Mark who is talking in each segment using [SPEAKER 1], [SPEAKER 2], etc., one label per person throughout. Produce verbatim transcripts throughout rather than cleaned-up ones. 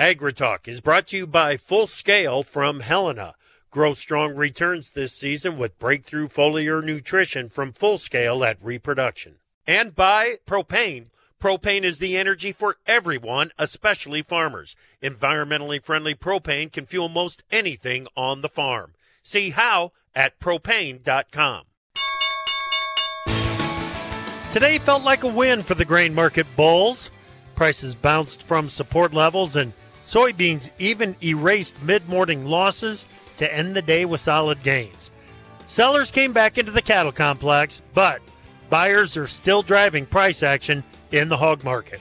[SPEAKER 1] AgriTalk is brought to you by Full Scale from Helena. Grow strong returns this season with breakthrough foliar nutrition from Full Scale at Reproduction. And by Propane. Propane is the energy for everyone, especially farmers. Environmentally friendly propane can fuel most anything on the farm. See how at propane dot com. Today felt like a win for the grain market bulls. Prices bounced from support levels and soybeans even erased mid-morning losses to end the day with solid gains. Sellers came back into the cattle complex, but buyers are still driving price action in the hog market.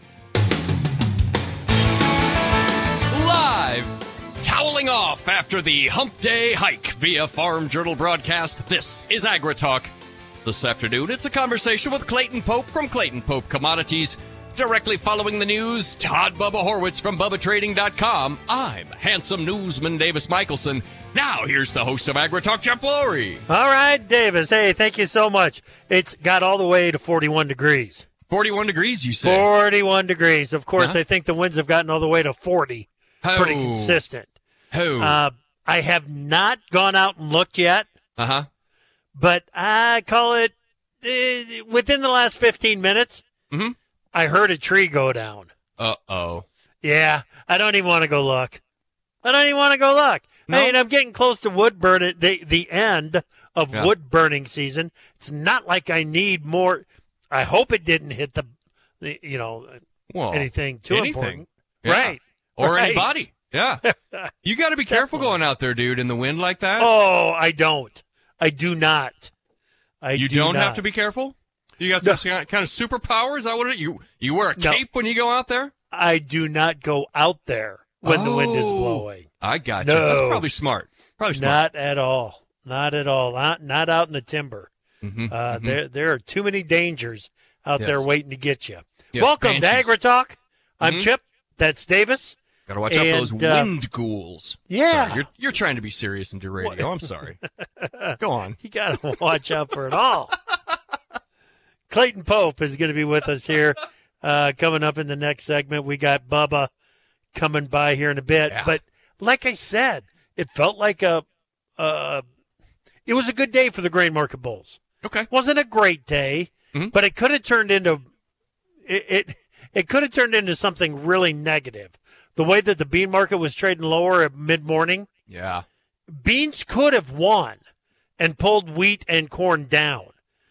[SPEAKER 2] Live, toweling off after the Hump Day hike via Farm Journal broadcast, this is AgriTalk. This afternoon, it's a conversation with Clayton Pope from Clayton Pope Commodities. Directly following the news, Todd Bubba Horwitz from Bubba Trading dot com. I'm handsome newsman Davis Michelson. Now here's the host of AgriTalk, Jeff Flory.
[SPEAKER 1] All right, Davis. Hey, thank you so much. It's got all the way to forty-one degrees.
[SPEAKER 2] forty-one degrees, you say?
[SPEAKER 1] forty-one degrees. Of course,
[SPEAKER 2] huh?
[SPEAKER 1] I think the winds have gotten all the way to forty.
[SPEAKER 2] Ho.
[SPEAKER 1] Pretty consistent.
[SPEAKER 2] Ho.
[SPEAKER 1] Uh, I have not gone out and looked yet.
[SPEAKER 2] Uh-huh.
[SPEAKER 1] But I call it uh, within the last fifteen minutes,
[SPEAKER 2] mm-hmm.
[SPEAKER 1] I heard a tree go down.
[SPEAKER 2] Uh-oh.
[SPEAKER 1] Yeah, I don't even want to go look. I don't even want to go look.
[SPEAKER 2] No?
[SPEAKER 1] I mean, I'm getting close to wood burning, the, the end of
[SPEAKER 2] yeah.
[SPEAKER 1] wood burning season. It's not like I need more. I hope it didn't hit the, the you know,
[SPEAKER 2] well,
[SPEAKER 1] anything too
[SPEAKER 2] anything.
[SPEAKER 1] important.
[SPEAKER 2] Yeah.
[SPEAKER 1] Right.
[SPEAKER 2] Or
[SPEAKER 1] right.
[SPEAKER 2] anybody. Yeah. You got to be careful
[SPEAKER 1] Definitely.
[SPEAKER 2] going out there, dude, in the wind like that.
[SPEAKER 1] Oh, I don't. I do not. I
[SPEAKER 2] you
[SPEAKER 1] do
[SPEAKER 2] don't
[SPEAKER 1] not.
[SPEAKER 2] have to be careful? You got some no. kind of superpower? Is that what it is? You, you wear a
[SPEAKER 1] no.
[SPEAKER 2] cape when you go out there?
[SPEAKER 1] I do not go out there when
[SPEAKER 2] oh,
[SPEAKER 1] the wind is blowing.
[SPEAKER 2] I got
[SPEAKER 1] no.
[SPEAKER 2] you. That's probably smart. Probably smart.
[SPEAKER 1] Not at all. Not at all. Not not out in the timber.
[SPEAKER 2] Mm-hmm,
[SPEAKER 1] uh,
[SPEAKER 2] mm-hmm.
[SPEAKER 1] There there are too many dangers out
[SPEAKER 2] yes.
[SPEAKER 1] there waiting to get you.
[SPEAKER 2] Yes,
[SPEAKER 1] Welcome
[SPEAKER 2] banshees.
[SPEAKER 1] to AgriTalk. I'm
[SPEAKER 2] Mm-hmm.
[SPEAKER 1] Chip. That's Davis.
[SPEAKER 2] Got to watch
[SPEAKER 1] and,
[SPEAKER 2] out for those wind uh, ghouls.
[SPEAKER 1] Yeah.
[SPEAKER 2] Sorry, you're, you're trying to be serious and do radio.
[SPEAKER 1] What?
[SPEAKER 2] I'm sorry. Go on.
[SPEAKER 1] You got to watch out for it all. Clayton Pope is going to be with us here uh, coming up in the next segment. We got Bubba coming by here in a bit.
[SPEAKER 2] Yeah.
[SPEAKER 1] But like I said, it felt like a uh, it was a good day for the grain market bulls.
[SPEAKER 2] Okay.
[SPEAKER 1] Wasn't a great day,
[SPEAKER 2] mm-hmm.
[SPEAKER 1] but it could have turned into it, it it could have turned into something really negative. The way that the bean market was trading lower at mid-morning,
[SPEAKER 2] yeah,
[SPEAKER 1] beans could have won and pulled wheat and corn down.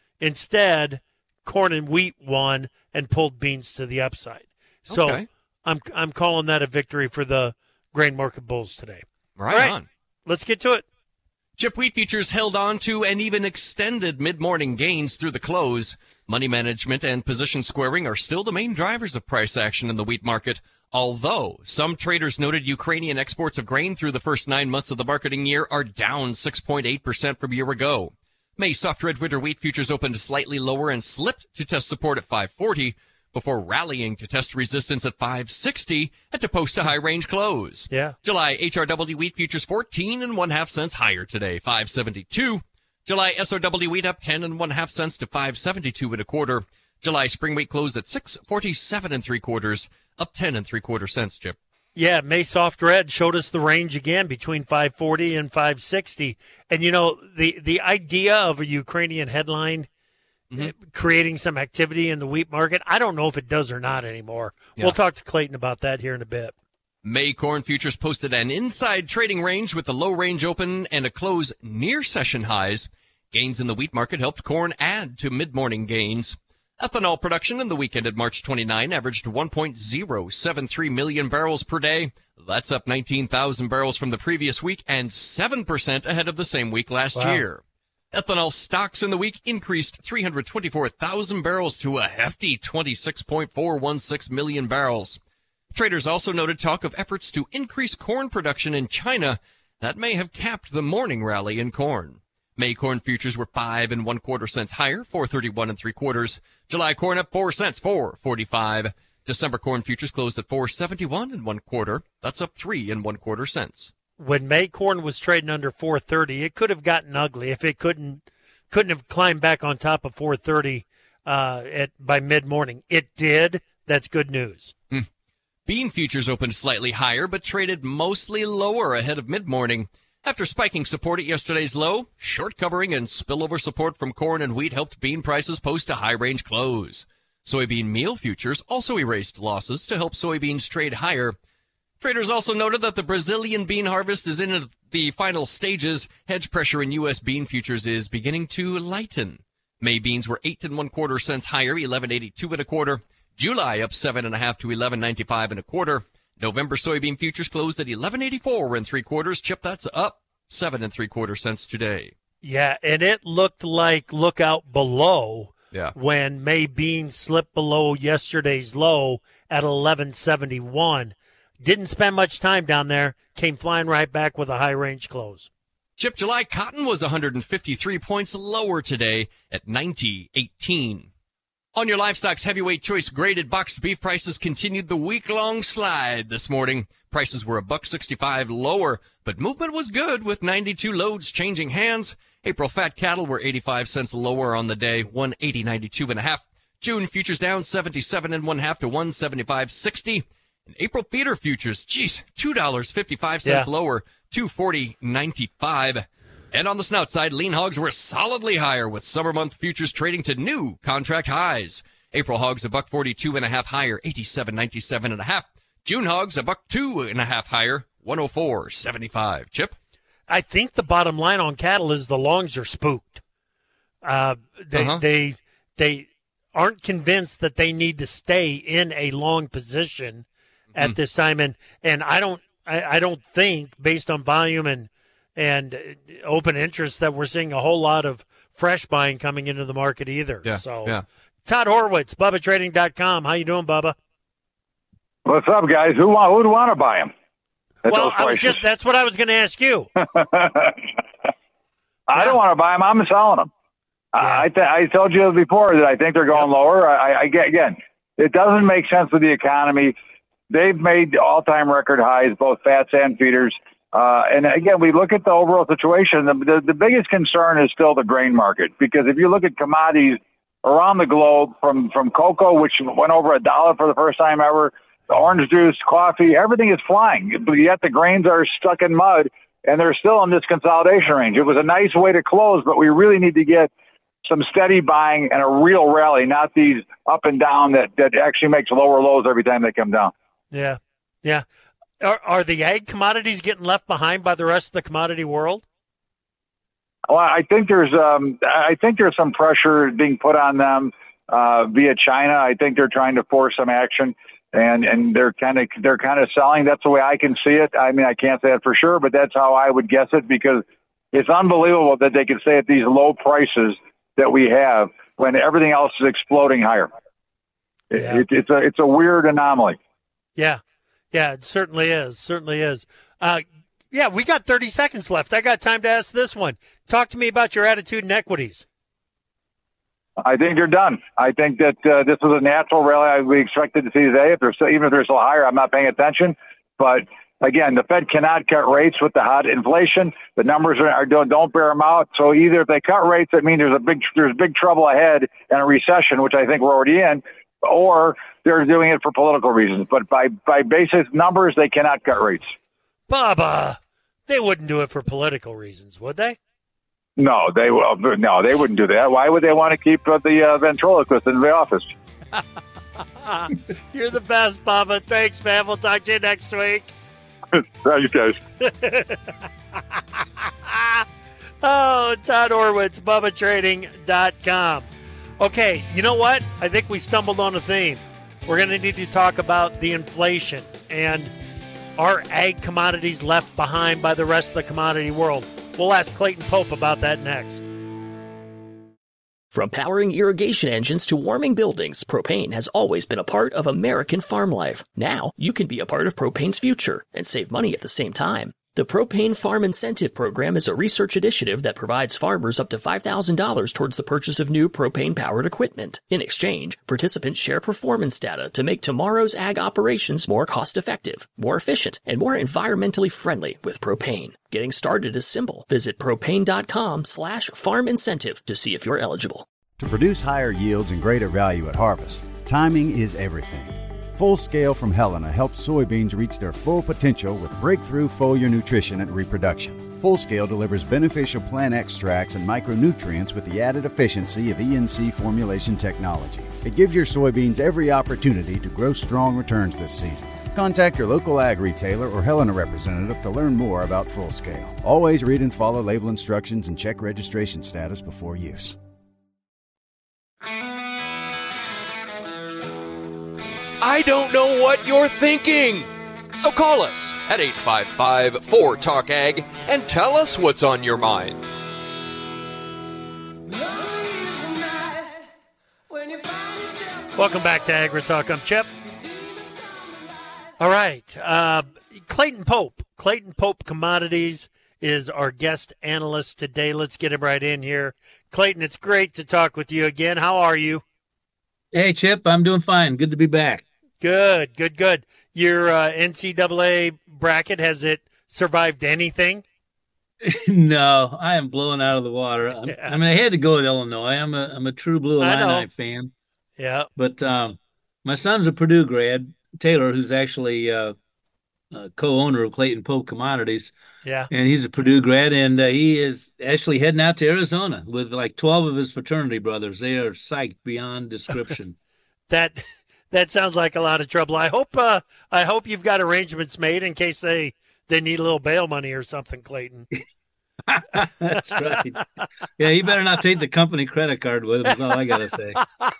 [SPEAKER 1] Instead, corn and wheat won and pulled beans to the upside. So
[SPEAKER 2] okay.
[SPEAKER 1] I'm I'm calling that a victory for the grain market bulls today.
[SPEAKER 2] Right,
[SPEAKER 1] All right,
[SPEAKER 2] on.
[SPEAKER 1] Let's get to it.
[SPEAKER 2] Chip wheat futures held on to and even extended mid-morning gains through the close. Money management and position squaring are still the main drivers of price action in the wheat market, although some traders noted Ukrainian exports of grain through the first nine months of the marketing year are down six point eight percent from a year ago. May soft red winter wheat futures opened slightly lower and slipped to test support at five forty before rallying to test resistance at five sixty and to post a high range close.
[SPEAKER 1] Yeah.
[SPEAKER 2] July H R W wheat futures fourteen and one half cents higher today, five seventy-two. July S O W wheat up ten and one half cents to five seventy-two and a quarter. July spring wheat closed at six forty-seven and three quarters, up ten and three quarter cents, Chip.
[SPEAKER 1] Yeah, May Soft Red showed us the range again between five forty and five sixty. And, you know, the, the idea of a Ukrainian headline mm-hmm. creating some activity in the wheat market, I don't know if it does or not anymore. Yeah. We'll talk to Clayton about that here in a bit.
[SPEAKER 2] May corn futures posted an inside trading range with the low range open and a close near session highs. Gains in the wheat market helped corn add to mid-morning gains. Ethanol production in the week ended March twenty-ninth averaged one point zero seven three million barrels per day. That's up nineteen thousand barrels from the previous week and seven percent ahead of the same week last
[SPEAKER 1] wow.
[SPEAKER 2] year. Ethanol stocks in the week increased three hundred twenty-four thousand barrels to a hefty twenty-six point four one six million barrels. Traders also noted talk of efforts to increase corn production in China that may have capped the morning rally in corn. May corn futures were five and one quarter cents higher, four thirty-one and three quarters. July corn up four cents, four forty-five. December corn futures closed at four seventy-one and one quarter. That's up three and one quarter cents.
[SPEAKER 1] When May corn was trading under four thirty, it could have gotten ugly if it couldn't couldn't have climbed back on top of four thirty uh, at by mid morning. It did. That's good news.
[SPEAKER 2] Hmm. bean futures opened slightly higher, but traded mostly lower ahead of mid-morning. After spiking support at yesterday's low, short covering and spillover support from corn and wheat helped bean prices post a high-range close. Soybean meal futures also erased losses to help soybeans trade higher. Traders also noted that the Brazilian bean harvest is in the final stages. Hedge pressure in U S bean futures is beginning to lighten. May beans were eight and one quarter cents higher, eleven eighty-two and a quarter. July up seven and a half to eleven ninety-five and a quarter. November soybean futures closed at eleven eighty-four and three quarters. Chip, that's up seven and three quarter cents today.
[SPEAKER 1] Yeah, and it looked like look out below.
[SPEAKER 2] Yeah.
[SPEAKER 1] When May beans slipped below yesterday's low at eleven seventy-one. Didn't spend much time down there. Came flying right back with a high range close.
[SPEAKER 2] Chip, July cotton was one hundred fifty-three points lower today at ninety eighteen. On your Livestock's heavyweight choice graded boxed beef prices continued the week-long slide this morning. Prices were a buck sixty-five lower, but movement was good with ninety-two loads changing hands. April fat cattle were eighty-five cents lower on the day, one eighty ninety-two and a half. June futures down seventy-seven and one half to one seventy-five sixty. And April feeder futures, geez, two dollars and fifty-five cents yeah. lower, two forty ninety-five. And on the snout side, lean hogs were solidly higher with summer month futures trading to new contract highs. April hogs a buck forty-two and a half higher, eighty-seven ninety-seven and a half. June hogs a buck two and a half higher, one oh four seventy-five. Chip?
[SPEAKER 1] I think the bottom line on cattle is the longs are spooked. Uh, they uh-huh. they they aren't convinced that they need to stay in a long position mm-hmm. at this time, and and I don't I, I don't think based on volume and and open interest that we're seeing a whole lot of fresh buying coming into the market either.
[SPEAKER 2] Yeah,
[SPEAKER 1] so
[SPEAKER 2] yeah.
[SPEAKER 1] Todd Horwitz, Bubba Trading dot com. How you doing, Bubba?
[SPEAKER 3] What's up, guys? Who want who'd want to buy them?
[SPEAKER 1] Well, I was just that's what I was going to ask you.
[SPEAKER 3] I yeah. don't want to buy them. I'm selling them. Yeah. I th- I told you before that I think they're going yep. lower. I, I get again. It doesn't make sense with the economy. They've made all-time record highs, both fats and feeders. Uh, and again, we look at the overall situation. The, the the biggest concern is still the grain market, because if you look at commodities around the globe, from from cocoa, which went over a dollar for the first time ever, the orange juice, coffee, everything is flying. But yet the grains are stuck in mud, and they're still in this consolidation range. It was a nice way to close, but we really need to get some steady buying and a real rally, not these up and down that, that actually makes lower lows every time they come down.
[SPEAKER 1] Yeah, yeah. Are, are the ag commodities getting left behind by the rest of the commodity world?
[SPEAKER 3] Well, I think there's um, I think there's some pressure being put on them uh, via China. I think they're trying to force some action. And and they're kind of they're kind of selling. That's the way I can see it. I mean, I can't say that for sure, but that's how I would guess it, because it's unbelievable that they can stay at these low prices that we have when everything else is exploding higher. Yeah. It, it, it's a it's a weird anomaly.
[SPEAKER 1] Yeah, yeah, it certainly is. Certainly is. Uh, yeah, we got thirty seconds left. I got time to ask this one. Talk to me about your attitude in equities.
[SPEAKER 3] I think they're done. I think that uh, this was a natural rally we expected to see today. If they're still, even if they're still higher, I'm not paying attention. But again, the Fed cannot cut rates with the hot inflation. The numbers are, are don't, don't bear them out. So either if they cut rates, that means there's a big there's big trouble ahead and a recession, which I think we're already in, or they're doing it for political reasons. But by by basic numbers, they cannot cut rates.
[SPEAKER 1] Bubba, they wouldn't do it for political reasons, would they?
[SPEAKER 3] No, they will. No, they wouldn't do that. Why would they want to keep uh, the uh, ventriloquist in the office?
[SPEAKER 1] You're the best, Bubba. Thanks, man. We'll talk to you next week.
[SPEAKER 3] Thanks, guys.
[SPEAKER 1] Oh, Todd Horwitz, Bubba Trading dot com. Okay, you know what? I think we stumbled on a theme. We're going to need to talk about the inflation and are ag commodities left behind by the rest of the commodity world. We'll ask Clayton Pope about that next.
[SPEAKER 4] From powering irrigation engines to warming buildings, propane has always been a part of American farm life. Now, you can be a part of propane's future and save money at the same time. The Propane Farm Incentive Program is a research initiative that provides farmers up to five thousand dollars towards the purchase of new propane-powered equipment. In exchange, participants share performance data to make tomorrow's ag operations more cost-effective, more efficient, and more environmentally friendly with propane. Getting started is simple. Visit propane.com slash farm incentive to see if you're eligible.
[SPEAKER 5] To produce higher yields and greater value at harvest, timing is everything. Full Scale from Helena helps soybeans reach their full potential with breakthrough foliar nutrition and reproduction. Full Scale delivers beneficial plant extracts and micronutrients with the added efficiency of E N C formulation technology. It gives your soybeans every opportunity to grow strong returns this season. Contact your local ag retailer or Helena representative to learn more about Full Scale. Always read and follow label instructions and check registration status before use.
[SPEAKER 2] I don't know what you're thinking. So call us at eight five five, four, talk ag and tell us what's on your mind.
[SPEAKER 1] Welcome back to AgriTalk. I'm Chip. All right. Uh, Clayton Pope. Clayton Pope Commodities is our guest analyst today. Let's get him right in here. Clayton, it's great to talk with you again. How are you?
[SPEAKER 6] Hey, Chip. I'm doing fine. Good to be back.
[SPEAKER 1] Good, good, good. Your uh, N C double A bracket, has it survived anything?
[SPEAKER 6] No, I am blowing out of the water. I'm,
[SPEAKER 1] Yeah.
[SPEAKER 6] I mean, I had to go with Illinois. I'm a I'm a true Blue
[SPEAKER 1] I know.
[SPEAKER 6] Illini fan.
[SPEAKER 1] Yeah.
[SPEAKER 6] But um, my son's a Purdue grad, Taylor, who's actually uh, a co-owner of Clayton Pope Commodities,
[SPEAKER 1] Yeah.
[SPEAKER 6] and he's a Purdue grad, and uh, he is actually heading out to Arizona with like twelve of his fraternity brothers. They are psyched beyond description.
[SPEAKER 1] That that sounds like a lot of trouble. I hope uh, I hope you've got arrangements made in case they, they need a little bail money or something, Clayton.
[SPEAKER 6] That's right. Yeah, you better not take the company credit card with him. That's all I gotta say.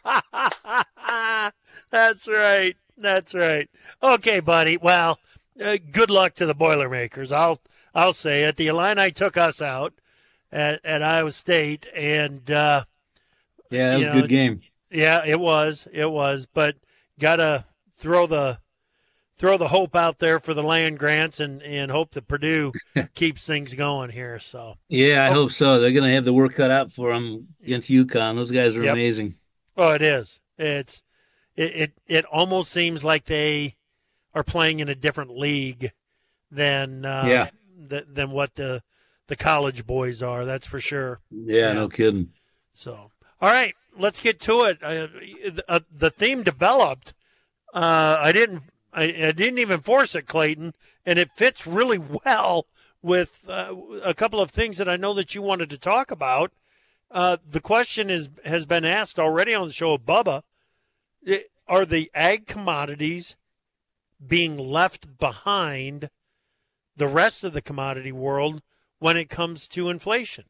[SPEAKER 1] That's right. That's right. Okay, buddy. Well, uh, good luck to the Boilermakers. I'll I'll say it. The Illini took us out at, at Iowa State, and uh,
[SPEAKER 6] Yeah, that was
[SPEAKER 1] You
[SPEAKER 6] a
[SPEAKER 1] know,
[SPEAKER 6] good game.
[SPEAKER 1] yeah, it was. It was. But gotta throw the throw the hope out there for the land grants, and, and hope that Purdue keeps things going here. So
[SPEAKER 6] Yeah, I
[SPEAKER 1] Oh.
[SPEAKER 6] hope so. They're going to have the work cut out for them against UConn. Those guys are
[SPEAKER 1] Yep.
[SPEAKER 6] amazing.
[SPEAKER 1] Oh, it is. It's it, it it almost seems like they are playing in a different league than uh,
[SPEAKER 6] Yeah.
[SPEAKER 1] th- than what the the college boys are. That's for sure.
[SPEAKER 6] Yeah,
[SPEAKER 1] Yeah.
[SPEAKER 6] no kidding.
[SPEAKER 1] So, all right, let's get to it. Uh, uh, the theme developed. Uh, I didn't. I, I didn't even force it, Clayton, and it fits really well with uh, a couple of things that I know that you wanted to talk about. Uh, the question is has been asked already on the show of Bubba. It- are the ag commodities being left behind the rest of the commodity world when it comes to inflation?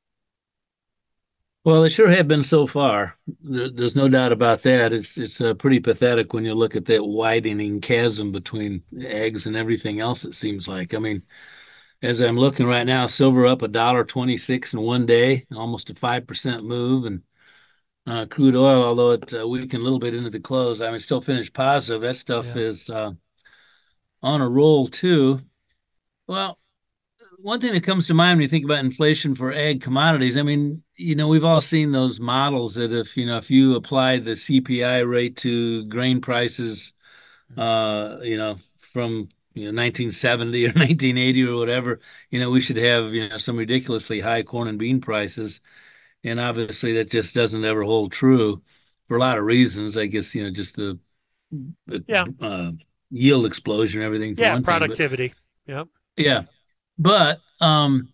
[SPEAKER 6] Well, they sure have been so far. There, there's no doubt about that. It's it's uh, pretty pathetic when you look at that widening chasm between eggs and everything else. It seems like. I mean, as I'm looking right now, silver up a dollar twenty six in one day, almost a five percent move, and uh, crude oil, although it uh, weakened a little bit into the close, I mean, still finished positive. That stuff
[SPEAKER 1] Yeah.
[SPEAKER 6] is uh, on a roll too. Well, one thing that comes to mind when you think about inflation for ag commodities, I mean, you know, we've all seen those models that if, you know, if you apply the C P I rate to grain prices, uh, you know, from, you know, nineteen seventy or nineteen eighty or whatever, you know, we should have, you know, some ridiculously high corn and bean prices. And obviously that just doesn't ever hold true for a lot of reasons. I guess, you know, just the, the
[SPEAKER 1] Yeah.
[SPEAKER 6] uh, yield explosion and everything. for
[SPEAKER 1] Yeah,
[SPEAKER 6] one thing. But-
[SPEAKER 1] productivity. Yep.
[SPEAKER 6] yeah. But um,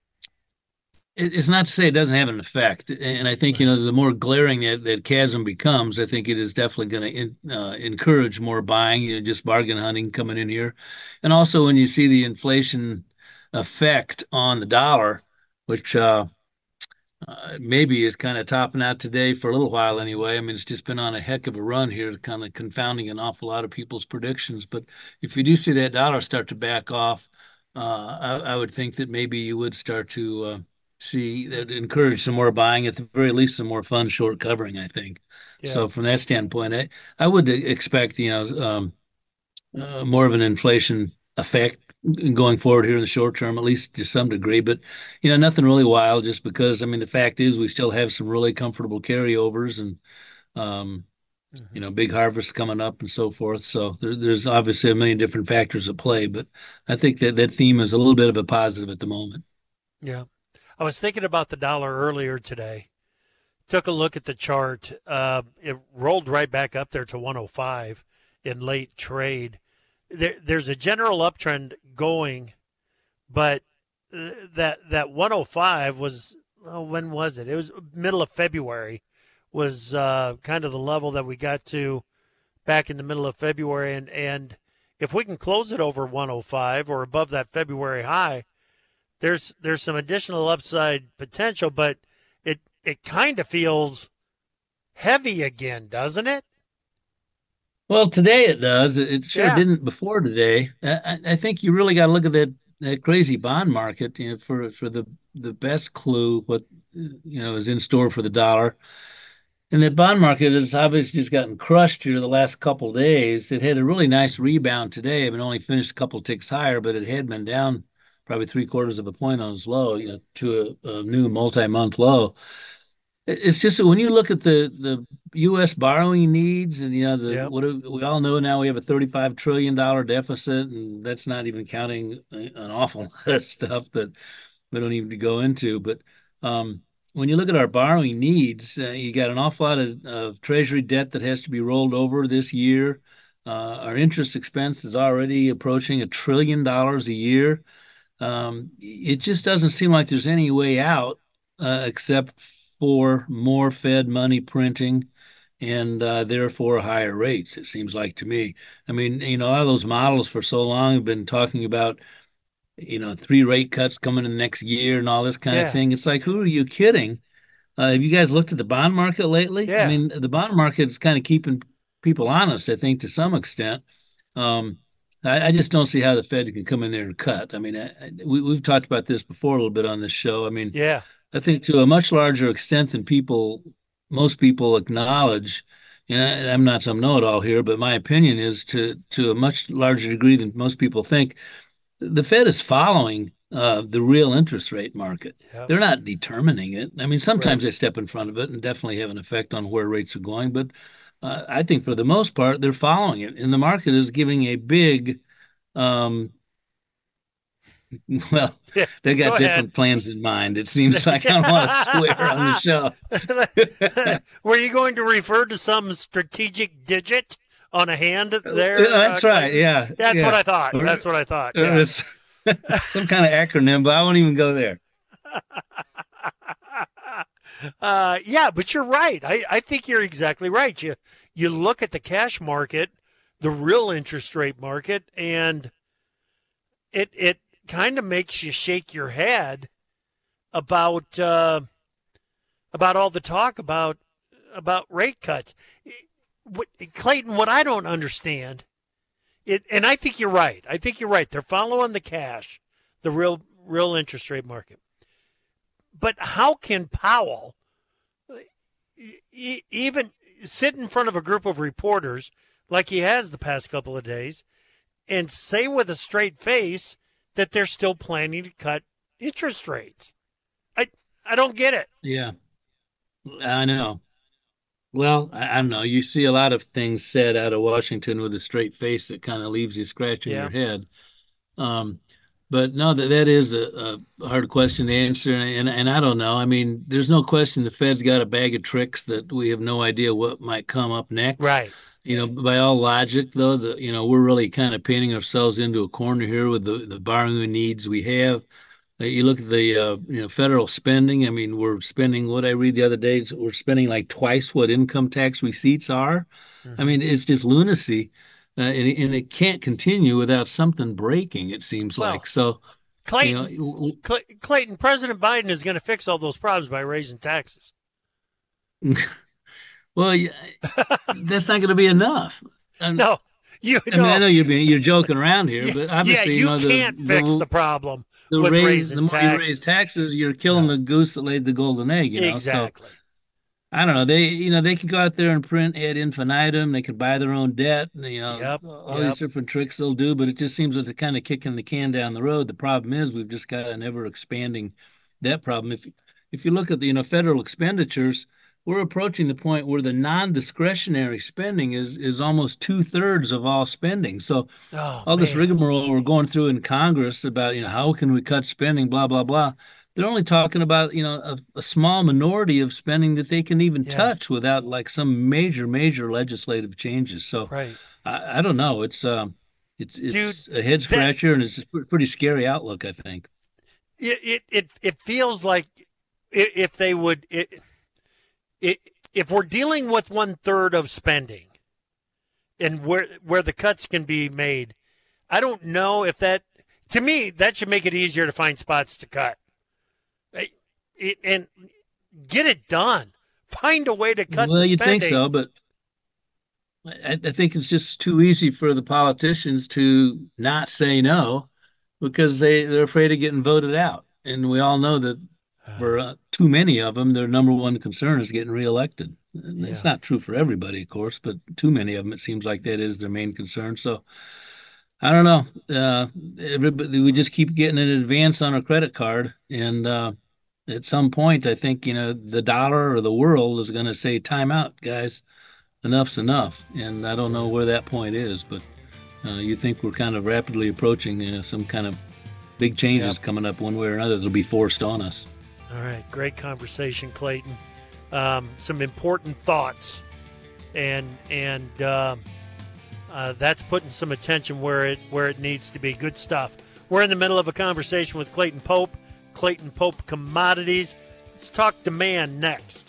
[SPEAKER 6] it, it's not to say it doesn't have an effect. And I think, you know, the more glaring that, that chasm becomes, I think it is definitely going to in, uh, encourage more buying, you know, just bargain hunting coming in here. And also when you see the inflation effect on the dollar, which uh, uh, maybe is kind of topping out today for a little while anyway. I mean, it's just been on a heck of a run here, kind of confounding an awful lot of people's predictions. But if you do see that dollar start to back off, uh, I, I would think that maybe you would start to uh, see that encourage some more buying, at the very least, some more fun short covering, I think.
[SPEAKER 1] Yeah.
[SPEAKER 6] So from that standpoint, I, I would expect, you know, um, uh, more of an inflation effect going forward here in the short term, at least to some degree. But, you know, nothing really wild, just because, I mean, the fact is we still have some really comfortable carryovers and, um,
[SPEAKER 1] Mhm.
[SPEAKER 6] you know, big harvests coming up and so forth. So there, there's obviously a million different factors at play, but I think that that theme is a little bit of a positive at the moment.
[SPEAKER 1] Yeah. I was thinking about the dollar earlier today. Took a look at the chart. Uh, it rolled right back up there to one oh five. in late trade. There, there's a general uptrend going, but uh, that that one oh five was, oh, when was it? It was middle of February was uh, kind of the level that we got to back in the middle of February. And, and if we can close it over one oh five or above that February high, there's there's some additional upside potential, but it, it kind of feels heavy again, doesn't it?
[SPEAKER 6] Well, today it does. It sure
[SPEAKER 1] Yeah.
[SPEAKER 6] didn't before today. I, I think you really got to look at that, that crazy bond market, you know, for for the the best clue what you know is in store for the dollar. And that bond market has obviously just gotten crushed here the last couple of days. It had a really nice rebound today. I mean, only finished a couple ticks higher, but it had been down probably three quarters of a point on its low, you know, to a, a new multi-month low. It's just that when you look at the, the U S borrowing needs and, you know, the
[SPEAKER 1] Yep.
[SPEAKER 6] what do- we all know now we have a thirty-five trillion dollars deficit, and that's not even counting an awful lot of stuff that we don't even go into. But um, when you look at our borrowing needs, uh, you got an awful lot of, of Treasury debt that has to be rolled over this year. Uh, our interest expense is already approaching a trillion dollars a year. Um, it just doesn't seem like there's any way out uh, except for more Fed money printing and uh, therefore higher rates, it seems like to me. I mean, you know, a lot of those models for so long have been talking about, you know, three rate cuts coming in the next year and all this kind
[SPEAKER 1] Yeah.
[SPEAKER 6] of thing. It's like, who are you kidding? Uh, have you guys looked at the bond market lately?
[SPEAKER 1] Yeah.
[SPEAKER 6] I mean, the bond market is kind of keeping people honest, I think, to some extent. Um, I, I just don't see how the Fed can come in there and cut. I mean, I, I, we, we've talked about this before a little bit on this show. I mean,
[SPEAKER 1] Yeah.
[SPEAKER 6] I think to a much larger extent than people, most people acknowledge, and I, I'm not some know-it-all here, but my opinion is to to a much larger degree than most people think, the Fed is following uh, the real interest rate market.
[SPEAKER 1] Yep.
[SPEAKER 6] They're not determining it. I mean, sometimes
[SPEAKER 1] Right.
[SPEAKER 6] they step in front of it and definitely have an effect on where rates are going, but uh, I think for the most part, they're following it. And the market is giving a big, um, well,
[SPEAKER 1] Yeah.
[SPEAKER 6] they got
[SPEAKER 1] Go
[SPEAKER 6] different
[SPEAKER 1] ahead.
[SPEAKER 6] plans in mind. It seems like I don't want to swear on the show.
[SPEAKER 1] Were you going to refer to some strategic digit on a hand there?
[SPEAKER 6] That's
[SPEAKER 1] uh,
[SPEAKER 6] right. Yeah.
[SPEAKER 1] That's
[SPEAKER 6] yeah.
[SPEAKER 1] what I thought.
[SPEAKER 6] Or-
[SPEAKER 1] That's what I thought.
[SPEAKER 6] or
[SPEAKER 1] Yeah.
[SPEAKER 6] it's some kind of acronym, but I won't even go there.
[SPEAKER 1] Uh, yeah, but you're right. I, I think you're exactly right. You you look at the cash market, the real interest rate market, and it it kind of makes you shake your head about uh, about all the talk about about rate cuts. What, Clayton, what I don't understand, it, and I think you're right. I think you're right. They're following the cash, the real real interest rate market. But how can Powell e- even sit in front of a group of reporters like he has the past couple of days and say with a straight face that they're still planning to cut interest rates? I I don't get it.
[SPEAKER 6] Yeah, I know. Well, I, I don't know. You see a lot of things said out of Washington with a straight face that kind of leaves you scratching
[SPEAKER 1] Yeah.
[SPEAKER 6] your head. Um, but no, that that is a, a hard question to answer, and and I don't know. I mean, there's no question the Fed's got a bag of tricks that we have no idea what might come up next.
[SPEAKER 1] Right.
[SPEAKER 6] You know, by all logic, though, the you know we're really kind of painting ourselves into a corner here with the the borrowing needs we have. Uh, You look at the uh, you know federal spending. I mean, we're spending what I read the other day. We're spending like twice what income tax receipts are. I mean, it's just lunacy, uh, and, and it can't continue without something breaking. It seems
[SPEAKER 1] Well,
[SPEAKER 6] like so.
[SPEAKER 1] Clayton,
[SPEAKER 6] You know, w-
[SPEAKER 1] Clay, Clayton, President Biden is going to fix all those problems by raising taxes.
[SPEAKER 6] well, yeah, that's not going to be enough. Um,
[SPEAKER 1] No, you
[SPEAKER 6] I mean,
[SPEAKER 1] no.
[SPEAKER 6] I know you're being you're joking around here,
[SPEAKER 1] Yeah,
[SPEAKER 6] but
[SPEAKER 1] yeah,
[SPEAKER 6] obviously,
[SPEAKER 1] you
[SPEAKER 6] you know, the,
[SPEAKER 1] can't fix
[SPEAKER 6] the,
[SPEAKER 1] the problem
[SPEAKER 6] the
[SPEAKER 1] with
[SPEAKER 6] raise,
[SPEAKER 1] raising
[SPEAKER 6] the more you
[SPEAKER 1] taxes.
[SPEAKER 6] raise taxes, you're killing the goose that laid the golden egg. You know, so
[SPEAKER 1] Exactly.
[SPEAKER 6] I don't know. They, you know, they could go out there and print ad infinitum. They could buy their own debt. You know,
[SPEAKER 1] Yep,
[SPEAKER 6] all
[SPEAKER 1] yep.
[SPEAKER 6] these different tricks they'll do. But it just seems like they're kind of kicking the can down the road. The problem is we've just got an ever expanding debt problem. If if you look at the you know federal expenditures, we're approaching the point where the non-discretionary spending is is almost two thirds of all spending. So
[SPEAKER 1] Oh,
[SPEAKER 6] all this
[SPEAKER 1] man.
[SPEAKER 6] rigmarole we're going through in Congress about you know how can we cut spending, blah blah blah. They're only talking about you know a, a small minority of spending that they can even
[SPEAKER 1] Yeah.
[SPEAKER 6] touch without like some major major legislative changes. So
[SPEAKER 1] Right.
[SPEAKER 6] I, I don't know. It's um, it's it's
[SPEAKER 1] Dude,
[SPEAKER 6] a head
[SPEAKER 1] that,
[SPEAKER 6] scratcher, and it's a pretty scary outlook, I think.
[SPEAKER 1] it, it, it, it feels like if they would, it, it, if we're dealing with one third of spending and where where the cuts can be made, I don't know if that, to me, that should make it easier to find spots to cut. It, and get it done. Find a way to cut
[SPEAKER 6] Well,
[SPEAKER 1] the
[SPEAKER 6] you'd
[SPEAKER 1] spending.
[SPEAKER 6] think so, but I, I think it's just too easy for the politicians to not say no because they, they're afraid of getting voted out. And we all know that for uh, too many of them, their number one concern is getting reelected. And it's
[SPEAKER 1] Yeah.
[SPEAKER 6] not true for everybody, of course, but too many of them, it seems like that is their main concern. So I don't know. Uh, everybody, we just keep getting an advance on our credit card. And uh, at some point, I think, you know, the dollar or the world is going to say, time out, guys. Enough's enough. And I don't know where that point is, but uh, you think we're kind of rapidly approaching you know, some kind of big changes
[SPEAKER 1] Yep.
[SPEAKER 6] coming up one way or another that'll be forced on us.
[SPEAKER 1] All right, great conversation, Clayton. Um, some important thoughts, and and uh, uh, that's putting some attention where it where it needs to be. Good stuff. We're in the middle of a conversation with Clayton Pope, Clayton Pope Commodities. Let's talk demand next.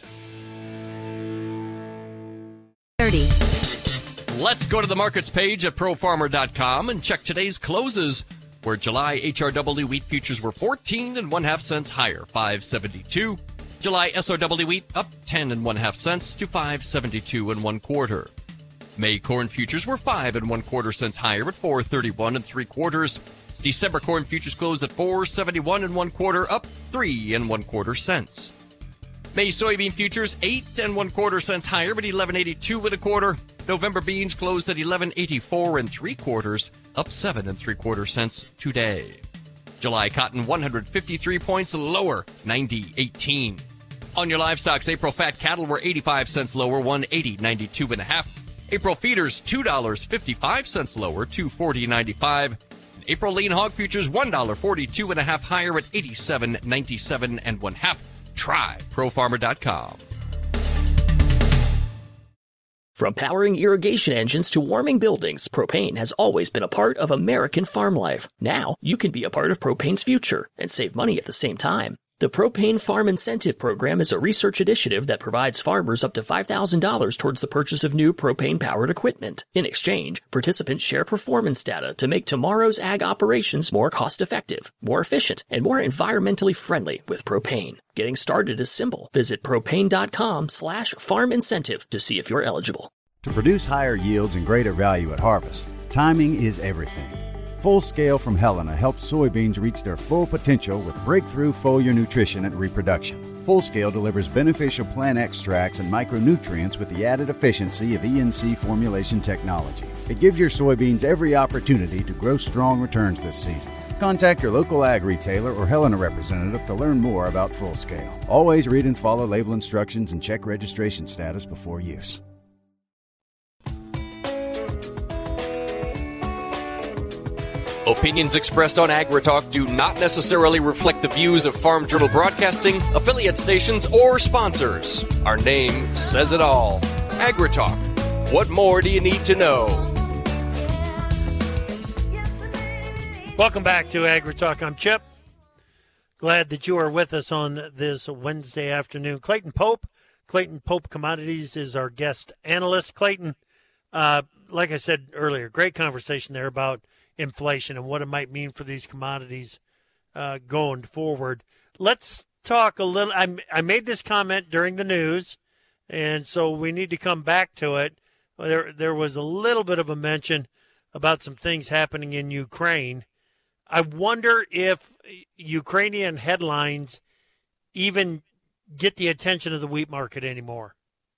[SPEAKER 7] thirty.
[SPEAKER 2] Let's go to the markets page at pro farmer dot com and check today's closes, where July H R W wheat futures were fourteen and one half cents higher, five seventy-two. July S R W wheat up ten and one half cents to five seventy-two and one quarter. May corn futures were five and one quarter cents higher at four thirty-one and three quarters. December corn futures closed at four seventy-one and one quarter, up three and one quarter cents. May soybean futures eight and one quarter cents higher at eleven eighty-two and a quarter. November beans closed at eleven eighty-four and three quarters, up seven and three quarter cents today. July cotton one hundred fifty-three points lower, ninety eighteen. On your livestocks, April fat cattle were eighty-five cents lower, one eighty ninety-two and a half. April feeders two dollars and fifty-five cents lower, two forty ninety-five. April lean hog futures one dollar forty-two and a half higher at eighty-seven ninety-seven and one half. Try pro farmer dot com.
[SPEAKER 4] From powering irrigation engines to warming buildings, propane has always been a part of American farm life. Now, you can be a part of propane's future and save money at the same time. The Propane Farm Incentive Program is a research initiative that provides farmers up to five thousand dollars towards the purchase of new propane-powered equipment. In exchange, participants share performance data to make tomorrow's ag operations more cost-effective, more efficient, and more environmentally friendly with propane. Getting started is simple. Visit propane.com slash farm incentive to see if you're eligible.
[SPEAKER 5] To produce higher yields and greater value at harvest, timing is everything. Full Scale from Helena helps soybeans reach their full potential with breakthrough foliar nutrition and reproduction. Full Scale delivers beneficial plant extracts and micronutrients with the added efficiency of E N C formulation technology. It gives your soybeans every opportunity to grow strong returns this season. Contact your local ag retailer or Helena representative to learn more about Full Scale. Always read and follow label instructions and check registration status before use.
[SPEAKER 2] Opinions expressed on AgriTalk do not necessarily reflect the views of Farm Journal Broadcasting, affiliate stations, or sponsors. Our name says it all. AgriTalk. What more do you need to know?
[SPEAKER 1] Welcome back to AgriTalk. I'm Chip. Glad that you are with us on this Wednesday afternoon. Clayton Pope, Clayton Pope Commodities is our guest analyst. Clayton, uh, like I said earlier, great conversation there about inflation and what it might mean for these commodities uh, going forward. Let's talk a little. I, I made this comment during the news, and so we need to come back to it. There, there was a little bit of a mention about some things happening in Ukraine. I wonder if Ukrainian headlines even get the attention of the wheat market anymore.